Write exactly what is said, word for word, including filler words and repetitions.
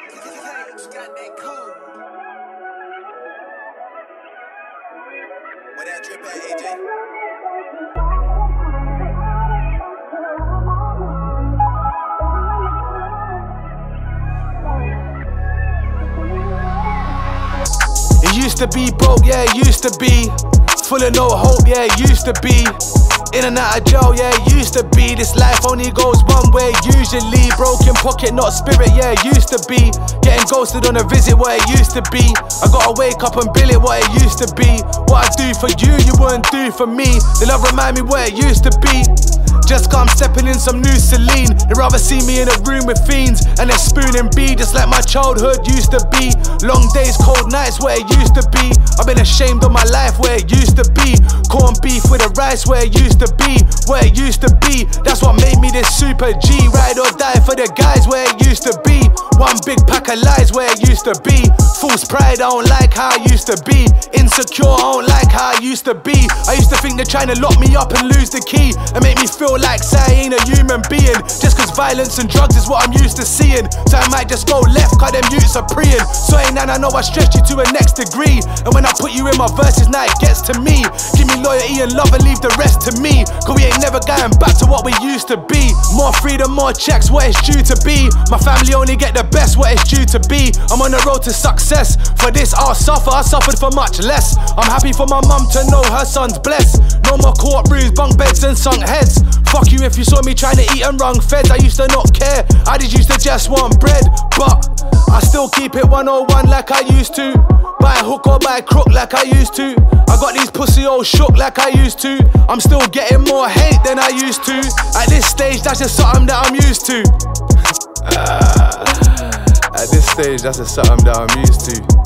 Got that code. Where that drip at, A J? It used to be broke, yeah, it used to be full of no hope, yeah, it used to be in and out of jail, yeah, it used to be. This life only goes one way, usually. Broken pocket, not spirit, yeah, it used to be. Getting ghosted on a visit, what it used to be. I gotta wake up and bill it, what it used to be. What I do for you, you wouldn't do for me. The love remind me what it used to be. Just come stepping in some new Celine. They'd rather see me in a room with fiends and a spoon and B, just like my childhood used to be. Long days, cold nights, where it used to be. I've been ashamed of my life, where it used to be. Corned beef with the rice, where it used to be. Where it used to be. That's what made me this super G. Ride or die for the guys, where it used to be. One big pack of lies, where it used to be. False pride, I don't like how I used to be. Insecure, I don't like how I used to be. I used to think they're trying to lock me up and lose the key and make me feel like say I ain't a human being. Just cause violence and drugs is what I'm used to seeing. So I might just go left cause them youths are preying. So ain't and I know I stretched you to a next degree. And when I put you in my verses, now it gets to me. Give me loyalty and love and leave the rest to me. Cause we ain't never going back to what we used to be. More freedom, more checks, what it's due to be. My family only get the best, what it's due to be. I'm on the road to success. For this I'll suffer, I suffered for much less. I'm happy for my mum to know her son's blessed. No more court bruised, bunk beds and sunk heads. Fuck you if you saw me trying to eat and run feds. I used to not care, I just used to just want bread. But I still keep it one oh one like I used to. By hook or by crook like I used to. I got these pussy all shook like I used to. I'm still getting more hate than I used to. At this stage that's just something that I'm used to. uh, At this stage that's just something that I'm used to.